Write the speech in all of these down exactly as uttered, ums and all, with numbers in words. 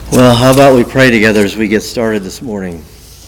Well, how about we pray together as we get started this morning?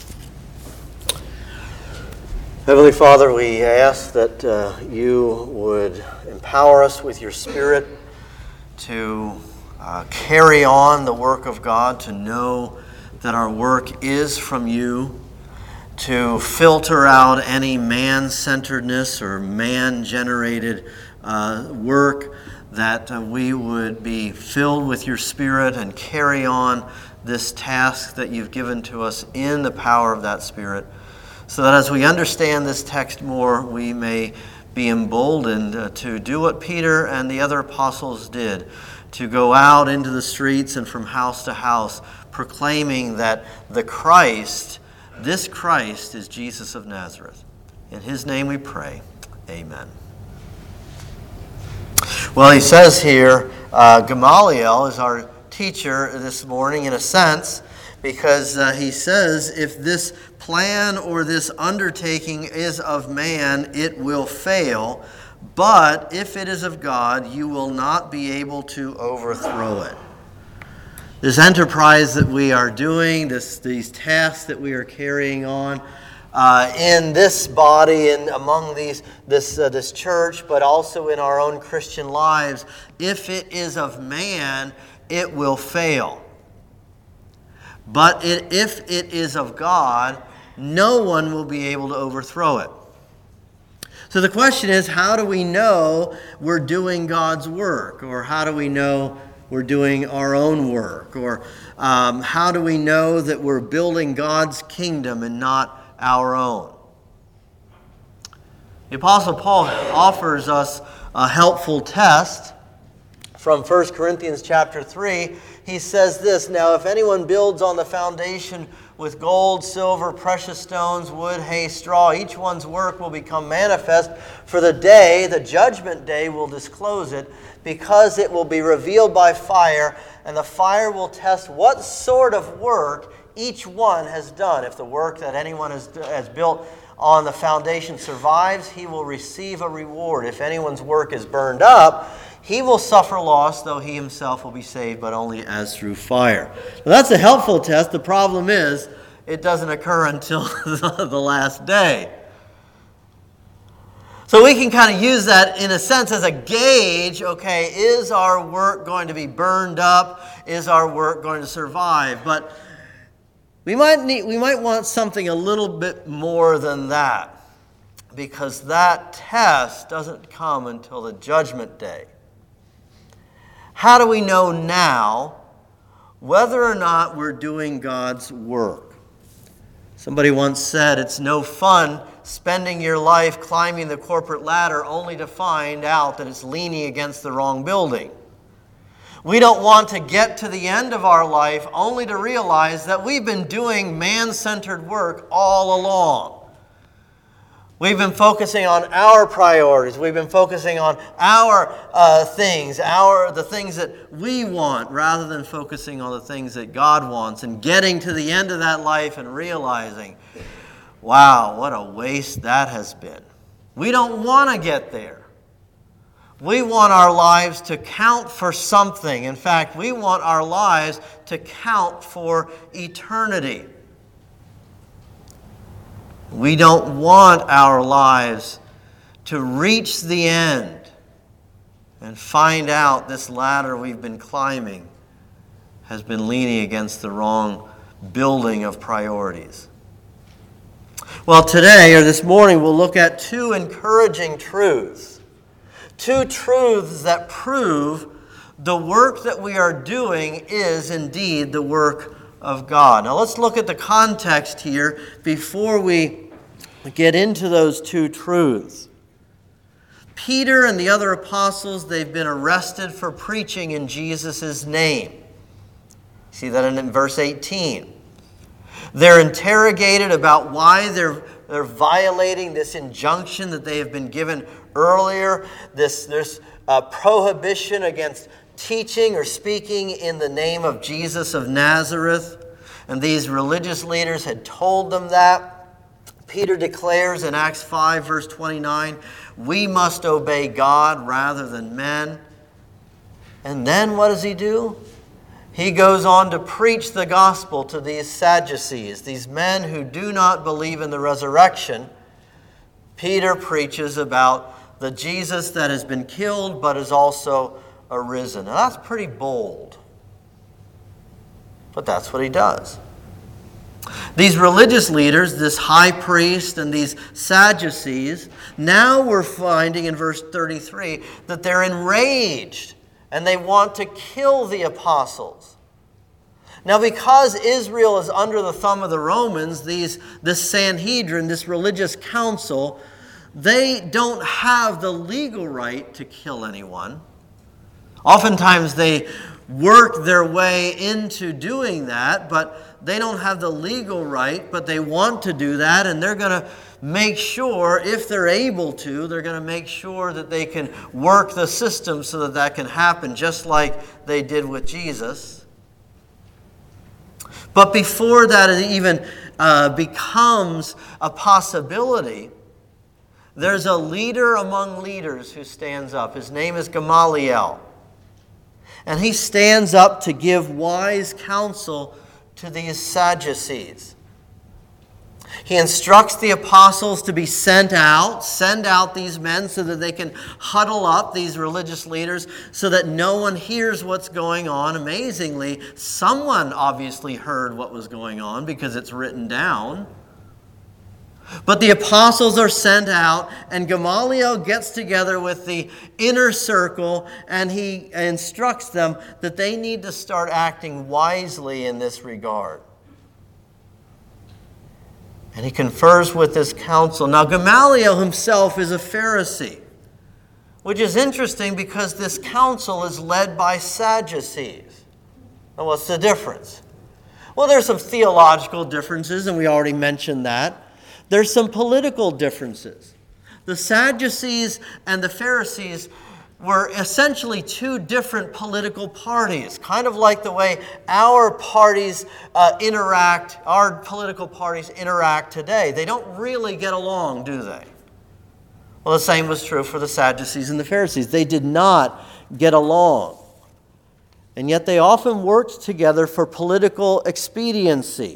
Heavenly Father, we ask that uh, you would empower us with your Spirit to uh, carry on the work of God, to know that our work is from you, to filter out any man-centeredness or man-generated uh, work, that uh, we would be filled with your Spirit and carry on this task that you've given to us in the power of that Spirit, so that as we understand this text more, we may be emboldened uh, to do what Peter and the other apostles did, to go out into the streets and from house to house, proclaiming that the Christ, this Christ, is Jesus of Nazareth. In his name we pray. Amen. Well, he says here, uh, Gamaliel is our teacher this morning in a sense, because uh, he says if this plan or this undertaking is of man, it will fail. But if it is of God, you will not be able to overthrow it. This enterprise that we are doing, this, these tasks that we are carrying on, Uh, in this body and among these this uh, this church, but also in our own Christian lives, if it is of man, it will fail. But it, if it is of God, no one will be able to overthrow it. So the question is, how do we know we're doing God's work? Or how do we know we're doing our own work? Or um, how do we know that we're building God's kingdom and not our own? The Apostle Paul offers us a helpful test from First Corinthians chapter three. He says this, "Now if anyone builds on the foundation with gold, silver, precious stones, wood, hay, straw, each one's work will become manifest, for the day, the judgment day, will disclose it, because it will be revealed by fire, and the fire will test what sort of work each one has done. If the work that anyone has, has built on the foundation survives, he will receive a reward. If anyone's work is burned up, he will suffer loss, though he himself will be saved, but only as through fire." Now, that's a helpful test. The problem is, it doesn't occur until the last day. So we can kind of use that in a sense as a gauge. Okay, is our work going to be burned up? Is our work going to survive? But We might need, we might want something a little bit more than that, because that test doesn't come until the judgment day. How do we know now whether or not we're doing God's work? Somebody once said, it's no fun spending your life climbing the corporate ladder only to find out that it's leaning against the wrong building. We don't want to get to the end of our life only to realize that we've been doing man-centered work all along. We've been focusing on our priorities. We've been focusing on our uh, things, our the things that we want, rather than focusing on the things that God wants, and getting to the end of that life and realizing, wow, what a waste that has been. We don't want to get there. We want our lives to count for something. In fact, we want our lives to count for eternity. We don't want our lives to reach the end and find out this ladder we've been climbing has been leaning against the wrong building of priorities. Well, today, or this morning, we'll look at two encouraging truths. Two truths that prove the work that we are doing is indeed the work of God. Now let's look at the context here before we get into those two truths. Peter and the other apostles, they've been arrested for preaching in Jesus' name. See that in verse eighteen. They're interrogated about why they're, they're violating this injunction that they have been given earlier, this, this uh, prohibition against teaching or speaking in the name of Jesus of Nazareth. And these religious leaders had told them that. Peter declares in Acts five, verse twenty-nine, we must obey God rather than men. And then what does he do? he goes on to preach the gospel to these Sadducees, these men who do not believe in the resurrection. Peter preaches about the Jesus that has been killed but is also arisen. Now that's pretty bold. But that's what he does. These religious leaders, this high priest and these Sadducees, now we're finding in verse thirty-three that they're enraged and they want to kill the apostles. Now, because Israel is under the thumb of the Romans, these, this Sanhedrin, this religious council, they don't have the legal right to kill anyone. Oftentimes they work their way into doing that, but they don't have the legal right, but they want to do that, and they're going to make sure, if they're able to, they're going to make sure that they can work the system so that that can happen, just like they did with Jesus. But before that even uh, becomes a possibility, there's a leader among leaders who stands up. His name is Gamaliel. And he stands up to give wise counsel to these Sadducees. He instructs the apostles to be sent out, send out these men so that they can huddle up these religious leaders so that no one hears what's going on. Amazingly, someone obviously heard what was going on because it's written down. But the apostles are sent out, and Gamaliel gets together with the inner circle, and he instructs them that they need to start acting wisely in this regard. And he confers with this council. Now, Gamaliel himself is a Pharisee, which is interesting because this council is led by Sadducees. Now, what's the difference? Well, there's some theological differences, and we already mentioned that. There's some political differences. The Sadducees and the Pharisees were essentially two different political parties, kind of like the way our parties uh, interact, our political parties interact today. They don't really get along, do they? Well, the same was true for the Sadducees and the Pharisees. They did not get along. And yet they often worked together for political expediency.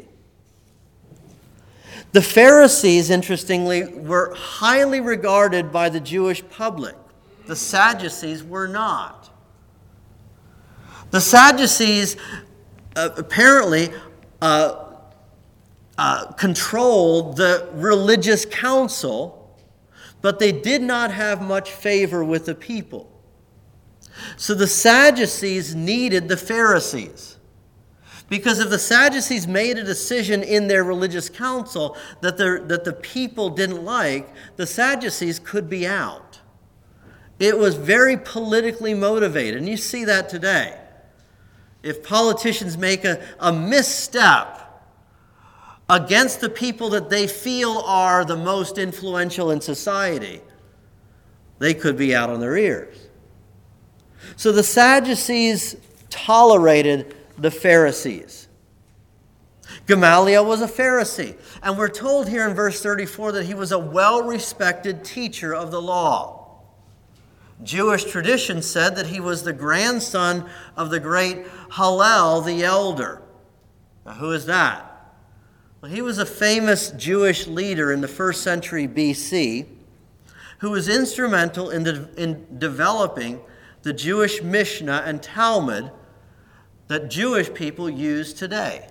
The Pharisees, interestingly, were highly regarded by the Jewish public. The Sadducees were not. The Sadducees uh, apparently uh, uh, controlled the religious council, but they did not have much favor with the people. So the Sadducees needed the Pharisees. Because if the Sadducees made a decision in their religious council that, that the people didn't like, the Sadducees could be out. It was very politically motivated, and you see that today. If politicians make a, a misstep against the people that they feel are the most influential in society, they could be out on their ears. So the Sadducees tolerated the Pharisees. Gamaliel was a Pharisee, and we're told here in verse thirty-four that he was a well-respected teacher of the law. Jewish tradition said that he was the grandson of the great Hillel the elder. Now, who is that? Well, he was a famous Jewish leader in the first century B C who was instrumental in, de- in developing the Jewish Mishnah and Talmud that Jewish people use today.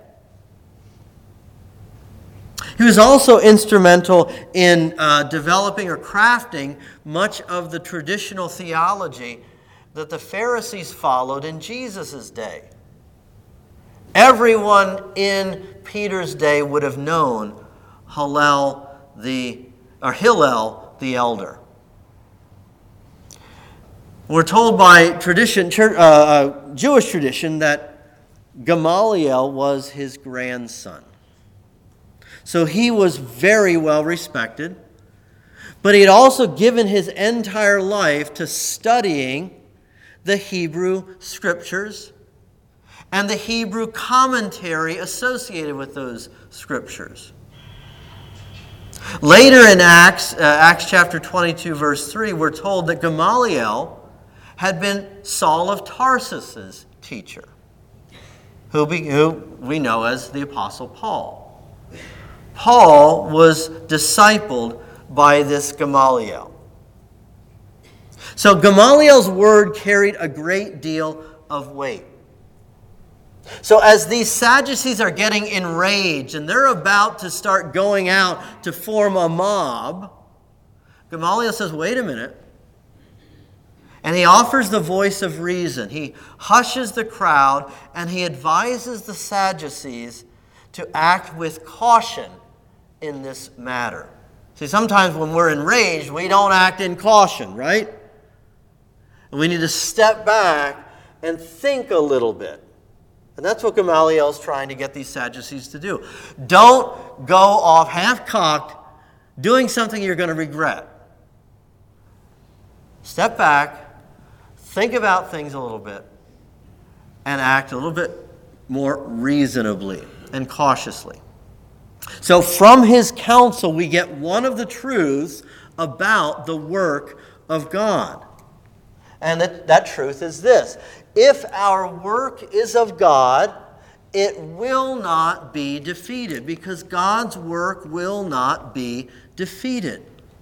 He was also instrumental in uh, developing or crafting much of the traditional theology that the Pharisees followed in Jesus' day. Everyone in Peter's day would have known Hillel the or Hillel the elder. We're told by tradition, uh, uh, Jewish tradition, that Gamaliel was his grandson. So he was very well respected, but he had also given his entire life to studying the Hebrew Scriptures and the Hebrew commentary associated with those Scriptures. Later in Acts, uh, Acts chapter twenty-two, verse three, we're told that Gamaliel had been Saul of Tarsus's teacher. who, be, who we know as the Apostle Paul. Paul was discipled by this Gamaliel. So Gamaliel's word carried a great deal of weight. So as these Sadducees are getting enraged and they're about to start going out to form a mob, Gamaliel says, wait a minute. And he offers the voice of reason. He hushes the crowd and he advises the Sadducees to act with caution in this matter. See, sometimes when we're enraged, we don't act in caution, right? And we need to step back and think a little bit. And that's what Gamaliel is trying to get these Sadducees to do. Don't go off half-cocked doing something you're going to regret. Step back, think about things a little bit, and act a little bit more reasonably and cautiously. So from his counsel, we get one of the truths about the work of God. And that, that truth is this. If our work is of God, it will not be defeated, because God's work will not be defeated.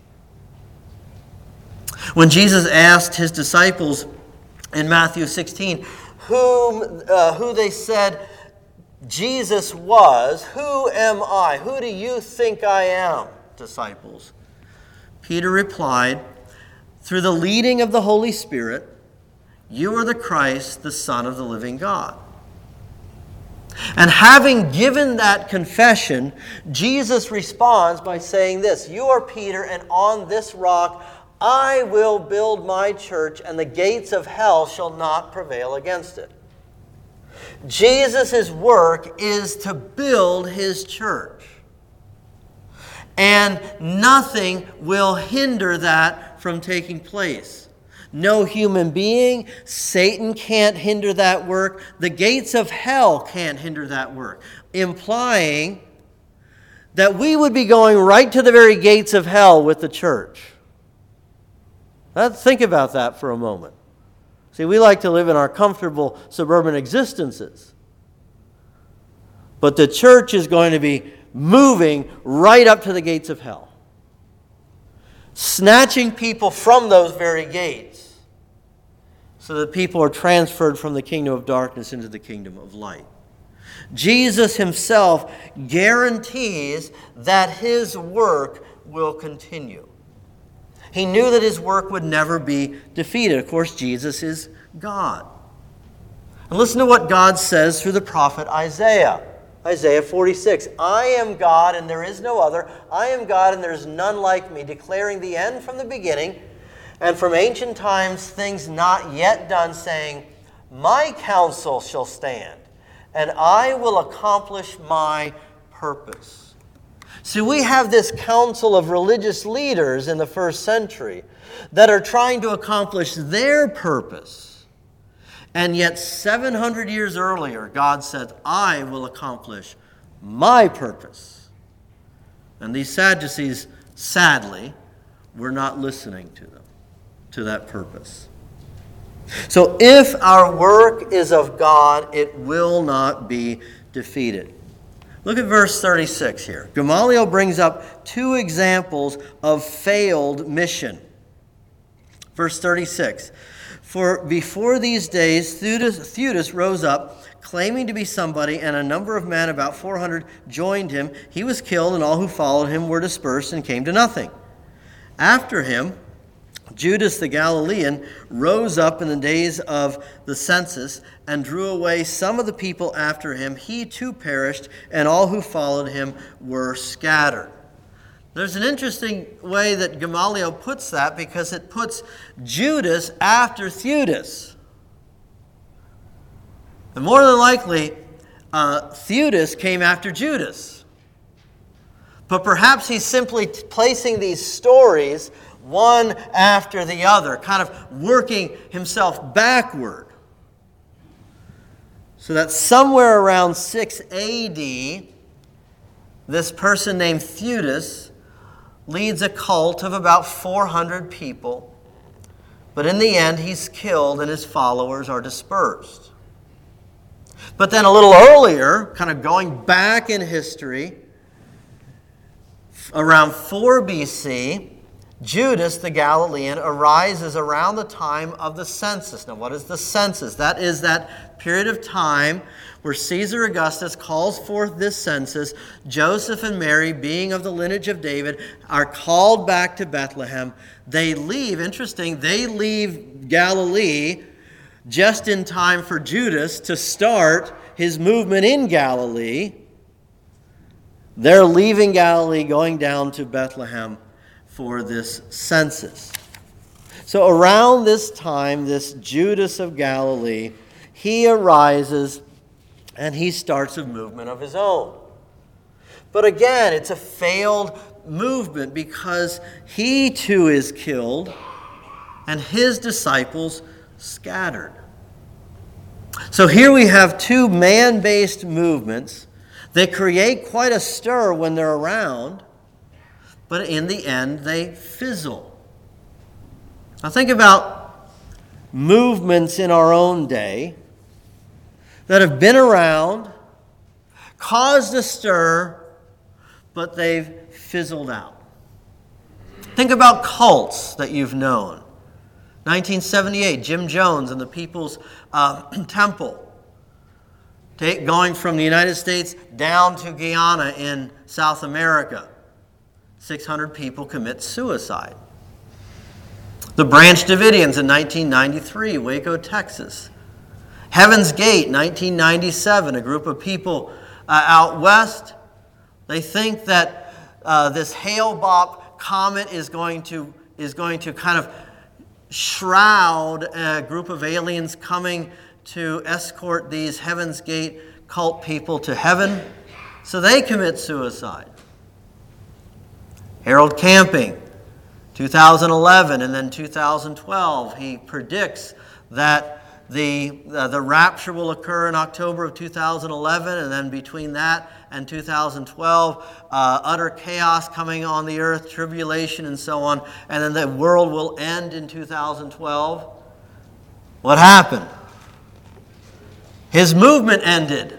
When Jesus asked his disciples in Matthew sixteen whom, uh, who they said Jesus was, who am I? Who do you think I am, disciples? Peter replied, through the leading of the Holy Spirit, you are the Christ, the Son of the living God. And having given that confession, Jesus responds by saying this, you are Peter, and on this rock I will build my church, and the gates of hell shall not prevail against it. Jesus' work is to build his church. And nothing will hinder that from taking place. No human being, Satan can't hinder that work. The gates of hell can't hinder that work. Implying that we would be going right to the very gates of hell with the church. Let's think about that for a moment. See, we like to live in our comfortable suburban existences. But the church is going to be moving right up to the gates of hell. Snatching people from those very gates so that people are transferred from the kingdom of darkness into the kingdom of light. Jesus himself guarantees that his work will continue. He knew that his work would never be defeated. Of course, Jesus is God. And listen to what God says through the prophet Isaiah. Isaiah forty-six, I am God and there is no other. I am God and there is none like me, declaring the end from the beginning, and from ancient times things not yet done, saying, my counsel shall stand, and I will accomplish my purpose. See, we have this council of religious leaders in the first century that are trying to accomplish their purpose. And yet seven hundred years earlier, God said, I will accomplish my purpose. And these Sadducees, sadly, were not listening to them, to that purpose. So if our work is of God, it will not be defeated. Look at verse thirty-six here. Gamaliel brings up two examples of failed mission. Verse thirty-six. For before these days, Theudas, Theudas rose up, claiming to be somebody, and a number of men, about four hundred, joined him. He was killed, and all who followed him were dispersed and came to nothing. After him, Judas the Galilean rose up in the days of the census and drew away some of the people after him. He too perished, and all who followed him were scattered. There's an interesting way that Gamaliel puts that, because it puts Judas after Theudas. And more than likely, uh, Theudas came after Judas. But perhaps he's simply placing these stories one after the other, kind of working himself backward. So that somewhere around six A D, this person named Theudas leads a cult of about four hundred people, but in the end he's killed and his followers are dispersed. But then a little earlier, kind of going back in history, around four B C, Judas the Galilean arises around the time of the census. Now, what is the census? That is that period of time where Caesar Augustus calls forth this census. Joseph and Mary, being of the lineage of David, are called back to Bethlehem. They leave, interesting, they leave Galilee just in time for Judas to start his movement in Galilee. They're leaving Galilee, going down to Bethlehem for this census. So around this time, this Judas of Galilee, he arises and he starts a movement of his own. But again, it's a failed movement because he too is killed and his disciples scattered. So here we have two man-based movements. They create quite a stir when they're around, but in the end, they fizzle. Now think about movements in our own day that have been around, caused a stir, but they've fizzled out. Think about cults that you've known. nineteen seventy-eight, Jim Jones and the People's uh, Temple. Take, going from the United States down to Guyana in South America. six hundred people commit suicide. The Branch Davidians in nineteen ninety-three, Waco, Texas. Heaven's Gate, nineteen ninety-seven, a group of people uh, out west. They think that uh, this Hale-Bopp comet is going to is going to kind of shroud a group of aliens coming to escort these Heaven's Gate cult people to heaven. So they commit suicide. Harold Camping, two thousand eleven and then two thousand twelve, he predicts that the, uh, the rapture will occur in October of two thousand eleven, and then between that and two thousand twelve, uh, utter chaos coming on the earth, tribulation and so on, and then the world will end in two thousand twelve. What happened? His movement ended.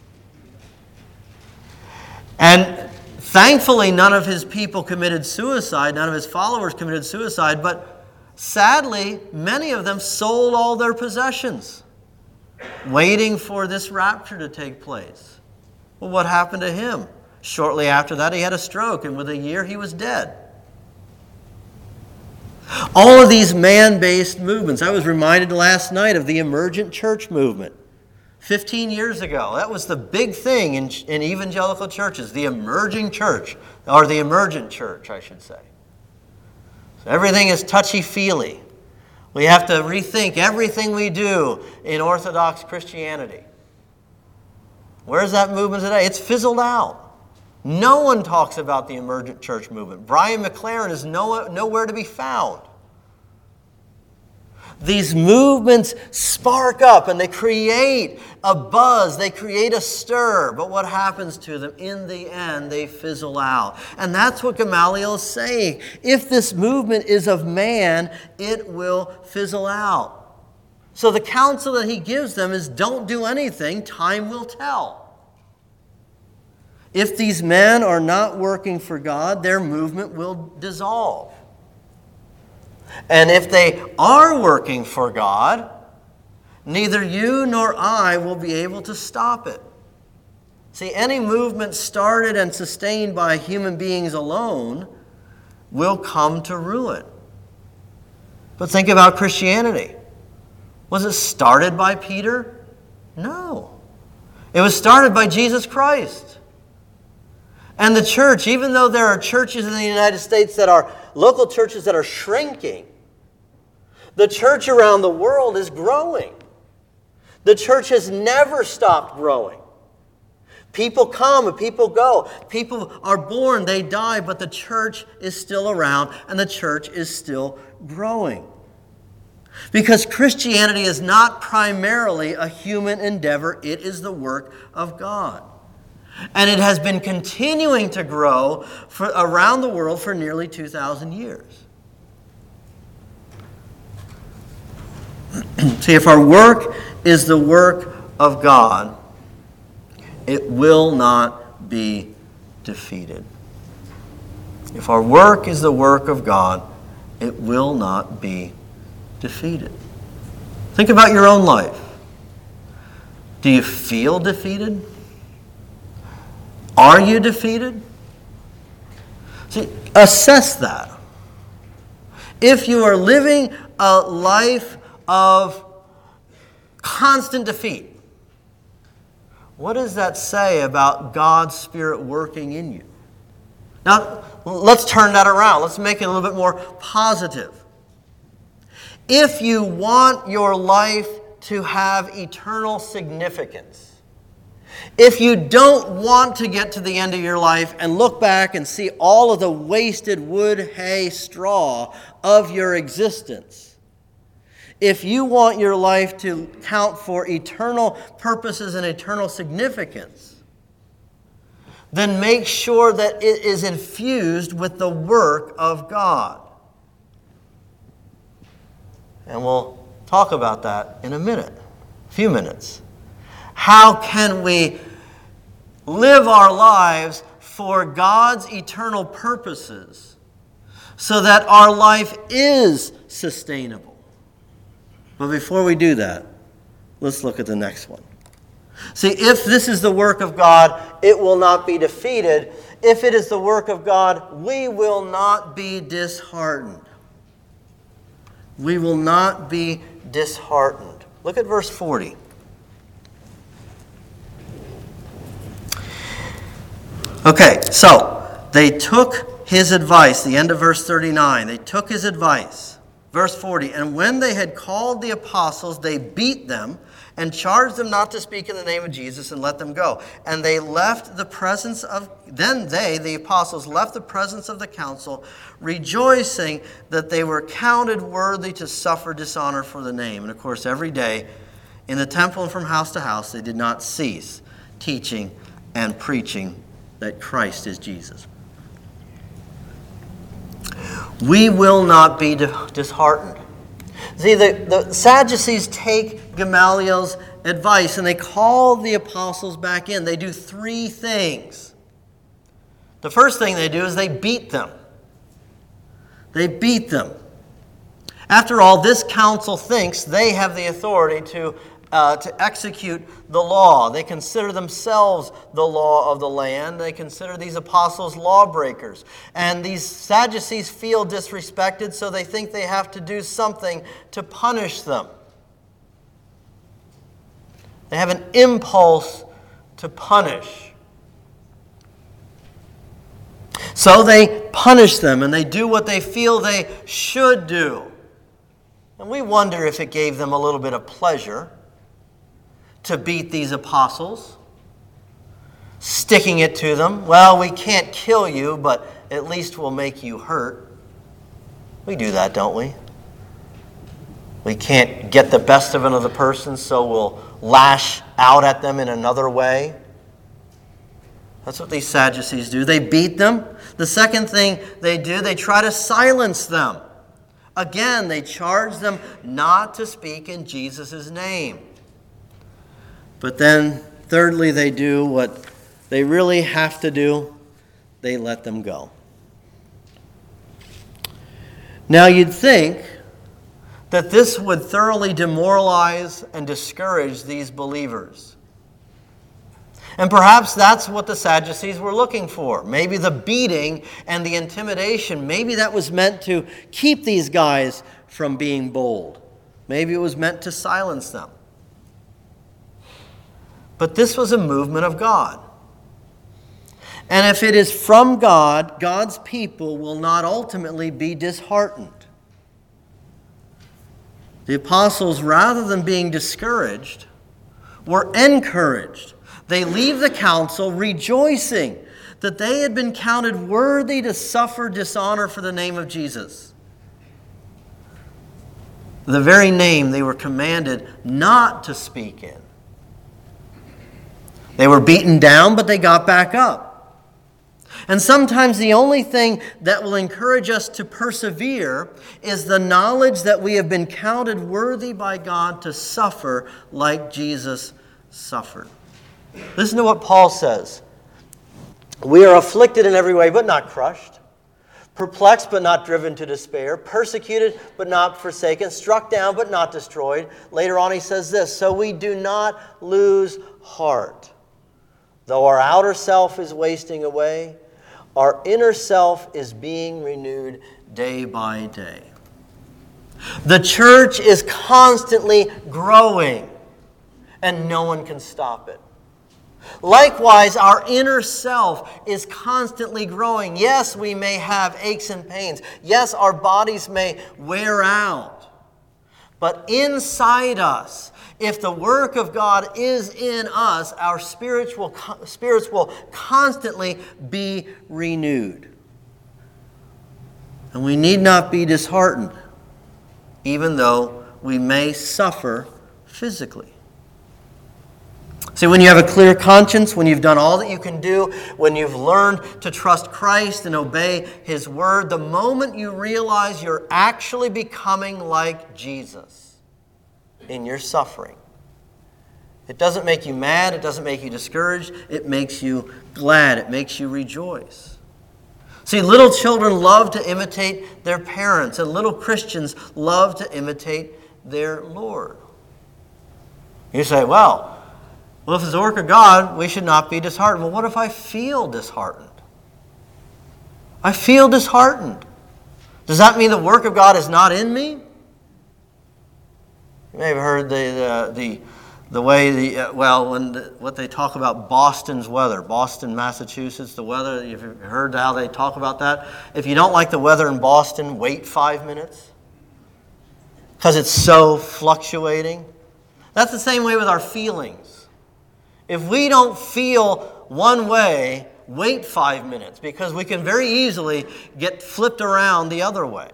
And thankfully, none of his people committed suicide, none of his followers committed suicide, but sadly, many of them sold all their possessions, waiting for this rapture to take place. Well, what happened to him? Shortly after that, he had a stroke, and within a year, he was dead. All of these man-based movements. I was reminded last night of the emergent church movement. Fifteen years ago, that was the big thing in, in evangelical churches, the emerging church, or the emergent church, I should say. So everything is touchy-feely. We have to rethink everything we do in Orthodox Christianity. Where's that movement today? It's fizzled out. No one talks about the emergent church movement. Brian McLaren is no, nowhere to be found. These movements spark up and they create a buzz, they create a stir, but what happens to them? In the end, they fizzle out. And that's what Gamaliel is saying. If this movement is of man, it will fizzle out. So the counsel that he gives them is don't do anything, time will tell. If these men are not working for God, their movement will dissolve. And if they are working for God, neither you nor I will be able to stop it. See, any movement started and sustained by human beings alone will come to ruin. But think about Christianity. Was it started by Peter? No. It was started by Jesus Christ. And the church, even though there are churches in the United States that are local churches that are shrinking, the church around the world is growing. The church has never stopped growing. People come and people go. People are born, they die, but the church is still around and the church is still growing. Because Christianity is not primarily a human endeavor, it is the work of God. And it has been continuing to grow for, around the world for nearly two thousand years. See, if our work is the work of God, it will not be defeated. If our work is the work of God, it will not be defeated. Think about your own life. Do you feel defeated? Are you defeated? See, assess that. If you are living a life of constant defeat, what does that say about God's Spirit working in you? Now, let's turn that around. Let's make it a little bit more positive. If you want your life to have eternal significance, if you don't want to get to the end of your life and look back and see all of the wasted wood, hay, straw of your existence, if you want your life to count for eternal purposes and eternal significance, then make sure that it is infused with the work of God. And we'll talk about that in a minute, a few minutes. How can we live our lives for God's eternal purposes so that our life is sustainable? But before we do that, let's look at the next one. See, if this is the work of God, it will not be defeated. If it is the work of God, we will not be disheartened. We will not be disheartened. Look at verse forty. Okay, so they took his advice, the end of verse thirty-nine. They took his advice. Verse forty, and when they had called the apostles, they beat them and charged them not to speak in the name of Jesus and let them go. And they left the presence of, then they, the apostles, left the presence of the council, rejoicing that they were counted worthy to suffer dishonor for the name. And of course, every day in the temple and from house to house, they did not cease teaching and preaching that Christ is Jesus. We will not be disheartened. See, the, the Sadducees take Gamaliel's advice and they call the apostles back in. They do three things. The first thing they do is they beat them. They beat them. After all, this council thinks they have the authority to Uh, to execute the law. They consider themselves the law of the land. They consider these apostles lawbreakers. And these Sadducees feel disrespected, so they think they have to do something to punish them. They have an impulse to punish. So they punish them, and they do what they feel they should do. And we wonder if it gave them a little bit of pleasure to beat these apostles, sticking it to them. Well, we can't kill you, but at least we'll make you hurt. We do that, don't we? We can't get the best of another person, so we'll lash out at them in another way. That's what these Sadducees do. They beat them. The second thing they do, they try to silence them. Again, they charge them not to speak in Jesus' name. But then, thirdly, they do what they really have to do. They let them go. Now, you'd think that this would thoroughly demoralize and discourage these believers. And perhaps that's what the Sadducees were looking for. Maybe the beating and the intimidation, maybe that was meant to keep these guys from being bold. Maybe it was meant to silence them. But this was a movement of God. And if it is from God, God's people will not ultimately be disheartened. The apostles, rather than being discouraged, were encouraged. They leave the council rejoicing that they had been counted worthy to suffer dishonor for the name of Jesus. The very name they were commanded not to speak in. They were beaten down, but they got back up. And sometimes the only thing that will encourage us to persevere is the knowledge that we have been counted worthy by God to suffer like Jesus suffered. Listen to what Paul says. We are afflicted in every way, but not crushed. Perplexed, but not driven to despair. Persecuted, but not forsaken. Struck down, but not destroyed. Later on he says this, so we do not lose heart. Though our outer self is wasting away, our inner self is being renewed day by day. The church is constantly growing, and no one can stop it. Likewise, our inner self is constantly growing. Yes, we may have aches and pains. Yes, our bodies may wear out. But inside us, if the work of God is in us, our spirits will, spirits will constantly be renewed. And we need not be disheartened, even though we may suffer physically. See, when you have a clear conscience, when you've done all that you can do, when you've learned to trust Christ and obey His Word, the moment you realize you're actually becoming like Jesus in your suffering, it doesn't make you mad, it doesn't make you discouraged, it makes you glad, it makes you rejoice. See, little children love to imitate their parents, and little Christians love to imitate their Lord. You say, well, Well, if it's the work of God, we should not be disheartened. Well, what if I feel disheartened? I feel disheartened. Does that mean the work of God is not in me? You may have heard the the the, the way the uh, well when the, what they talk about Boston's weather, Boston, Massachusetts, the weather. You've heard how they talk about that. If you don't like the weather in Boston, wait five minutes because it's so fluctuating. That's the same way with our feelings. If we don't feel one way, wait five minutes because we can very easily get flipped around the other way.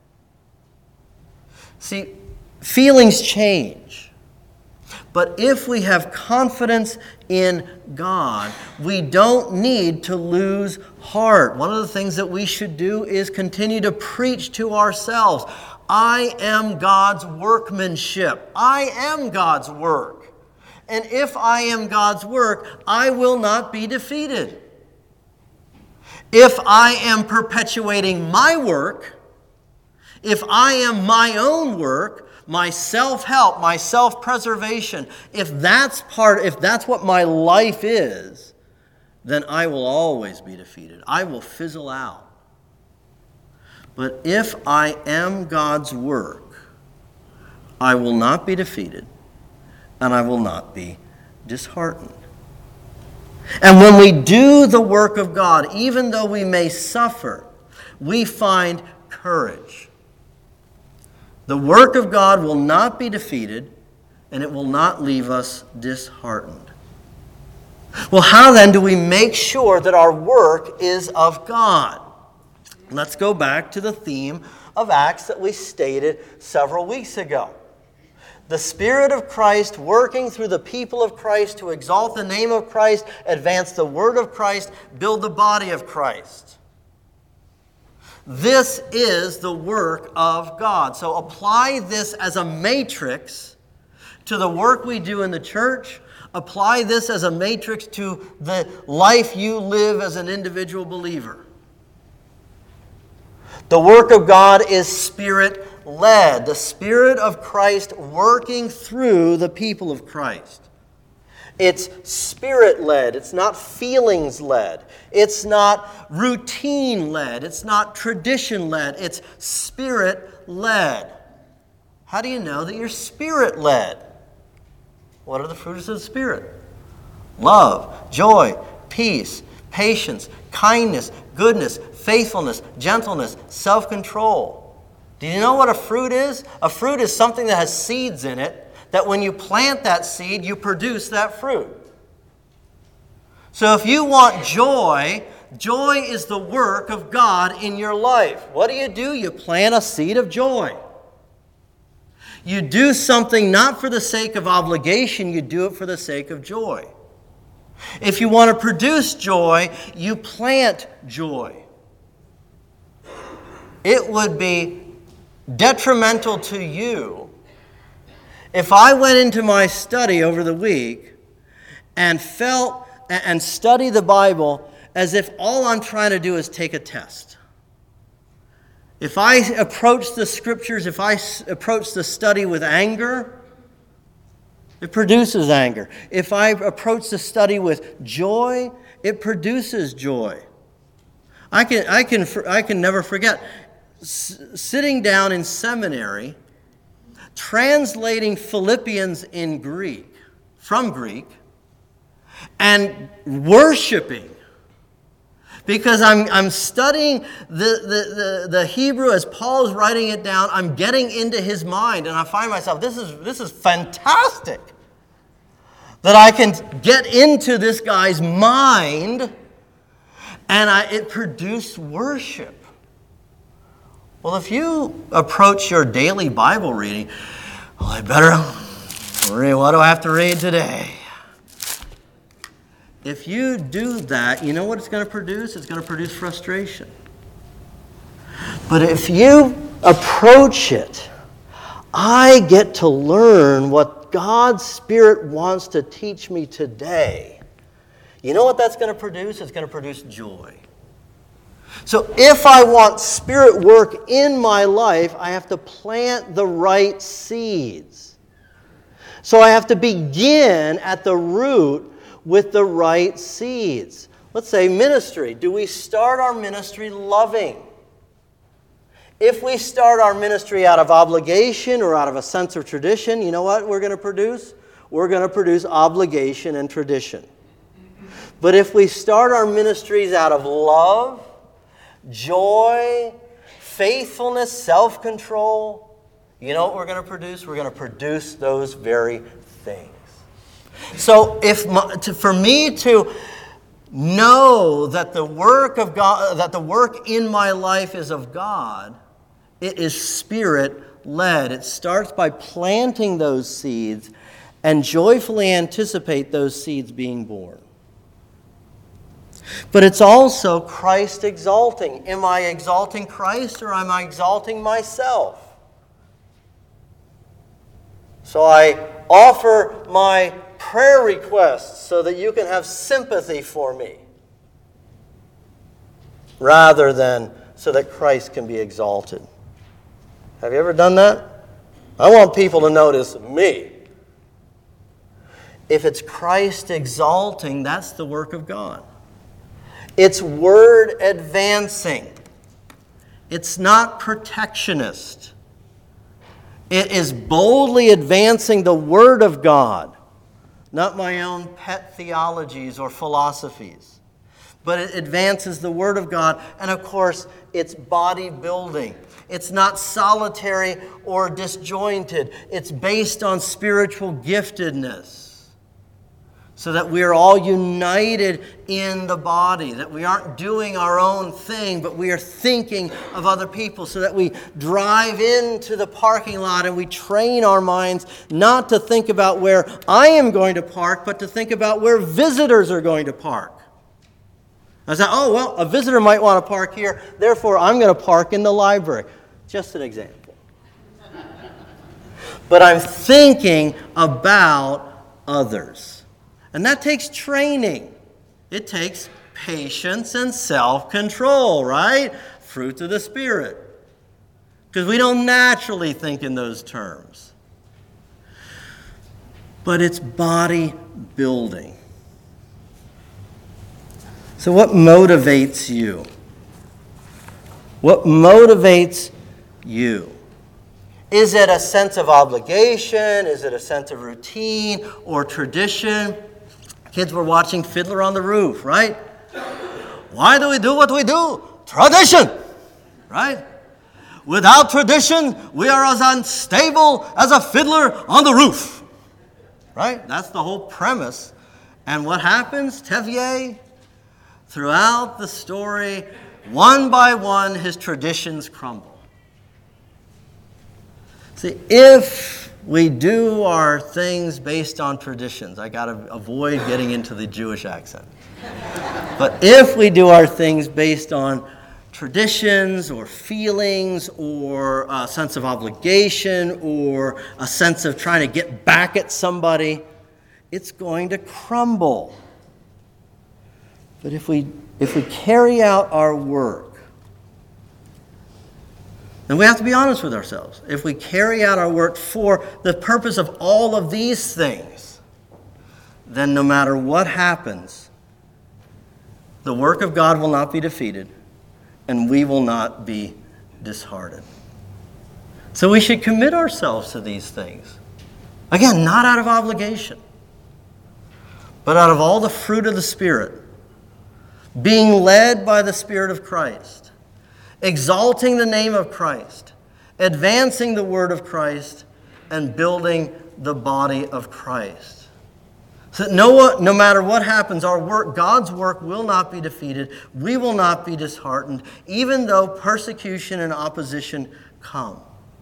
See, feelings change. But if we have confidence in God, we don't need to lose heart. One of the things that we should do is continue to preach to ourselves. I am God's workmanship. I am God's work. And if I am God's work, I will not be defeated. If I am perpetuating my work, if I am my own work, my self-help, my self-preservation, if that's part, if that's what my life is, then I will always be defeated. I will fizzle out. But if I am God's work, I will not be defeated. And I will not be disheartened. And when we do the work of God, even though we may suffer, we find courage. The work of God will not be defeated, and it will not leave us disheartened. Well, how then do we make sure that our work is of God? Let's go back to the theme of Acts that we stated several weeks ago. The Spirit of Christ working through the people of Christ to exalt the name of Christ, advance the word of Christ, build the body of Christ. This is the work of God. So apply this as a matrix to the work we do in the church. Apply this as a matrix to the life you live as an individual believer. The work of God is Spirit-led. The Spirit of Christ working through the people of Christ. It's Spirit-led. It's not feelings-led. It's not routine-led. It's not tradition-led. It's Spirit-led. How do you know that you're Spirit-led? What are the fruits of the Spirit? Love, joy, peace, patience, kindness, goodness, faithfulness, gentleness, self-control. Do you know what a fruit is? A fruit is something that has seeds in it, that when you plant that seed, you produce that fruit. So if you want joy, joy is the work of God in your life. What do you do? You plant a seed of joy. You do something not for the sake of obligation, you do it for the sake of joy. If you want to produce joy, you plant joy. It would be detrimental to you if I went into my study over the week and felt and study the Bible as if all I'm trying to do is take a test. If I approach the scriptures, if I approach the study with anger, it produces anger. If I approach the study with joy, it produces joy. I can, I can, I can never forget s- sitting down in seminary, translating Philippians in Greek, from Greek, and worshiping. Because I'm, I'm studying the, the, the, the Hebrew as Paul is writing it down. I'm getting into his mind, and I find myself, this is, this is fantastic. That I can get into this guy's mind, and I, it produced worship. Well, if you approach your daily Bible reading, well, I better read, what do I have to read today? If you do that, you know what it's going to produce? It's going to produce frustration. But if you approach it, I get to learn what God's Spirit wants to teach me today. You know what that's going to produce? It's going to produce joy. So if I want Spirit work in my life, I have to plant the right seeds. So I have to begin at the root with the right seeds. Let's say ministry. Do we start our ministry loving? If we start our ministry out of obligation or out of a sense of tradition, you know what we're going to produce? We're going to produce obligation and tradition. But if we start our ministries out of love, joy, faithfulness, self-control, you know what we're going to produce? We're going to produce those very things. So if my, to, for me to know that the work of God, that the work in my life is of God, it is Spirit-led. It starts by planting those seeds and joyfully anticipate those seeds being born. But it's also Christ exalting. Am I exalting Christ or am I exalting myself? So I offer my prayer requests so that you can have sympathy for me, rather than so that Christ can be exalted. Have you ever done that? I want people to notice me. If it's Christ exalting, that's the work of God. It's word advancing. It's not protectionist. It is boldly advancing the Word of God, not my own pet theologies or philosophies. But it advances the Word of God, and of course, it's body building. It's not solitary or disjointed. It's based on spiritual giftedness, so that we are all united in the body, that we aren't doing our own thing, but we are thinking of other people, so that we drive into the parking lot and we train our minds not to think about where I am going to park, but to think about where visitors are going to park. I said, oh, well, a visitor might want to park here, therefore I'm going to park in the library. Just an example. But I'm thinking about others. And that takes training. It takes patience and self-control, right? Fruits of the Spirit. Because we don't naturally think in those terms. But it's body building. So what motivates you? What motivates you? Is it a sense of obligation? Is it a sense of routine or tradition? Kids were watching Fiddler on the Roof, right? Why do we do what we do? Tradition, right? Without tradition, we are as unstable as a fiddler on the roof, right? That's the whole premise. And what happens, Tevier? Throughout the story, one by one, his traditions crumble. See, if we do our things based on traditions, I got to avoid getting into the Jewish accent. But if we do our things based on traditions or feelings or a sense of obligation or a sense of trying to get back at somebody, it's going to crumble. But if we if we carry out our work, and we have to be honest with ourselves. If we carry out our work for the purpose of all of these things, then no matter what happens, the work of God will not be defeated, and we will not be disheartened. So we should commit ourselves to these things. Again, not out of obligation, but out of all the fruit of the Spirit, being led by the Spirit of Christ, exalting the name of Christ, advancing the word of Christ, and building the body of Christ. So no, no matter what happens, our work, God's work will not be defeated. We will not be disheartened, even though persecution and opposition come.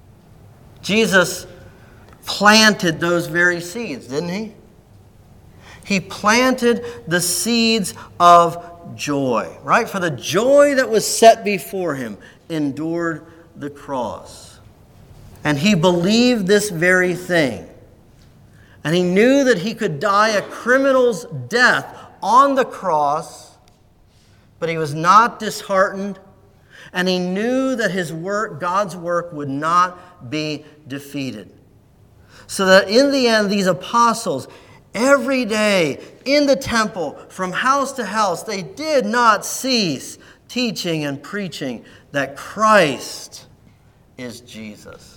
Jesus planted those very seeds, didn't he? He planted the seeds of joy, right? For the joy that was set before him endured the cross. And he believed this very thing. And he knew that he could die a criminal's death on the cross, but he was not disheartened. And he knew that his work, God's work, would not be defeated. So that in the end, these apostles, every day in the temple, from house to house, they did not cease teaching and preaching that Christ is Jesus.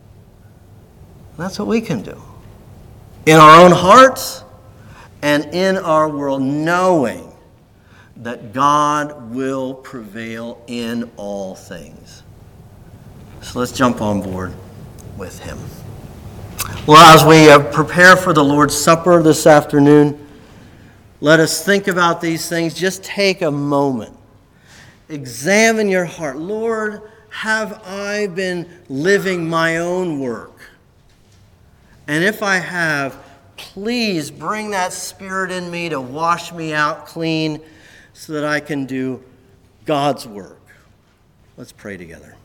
And that's what we can do. In our own hearts and in our world, knowing that God will prevail in all things. So let's jump on board with him. Well, as we uh, prepare for the Lord's Supper this afternoon, let us think about these things. Just take a moment. Examine your heart. Lord, have I been living my own work? And if I have, please bring that Spirit in me to wash me out clean so that I can do God's work. Let's pray together.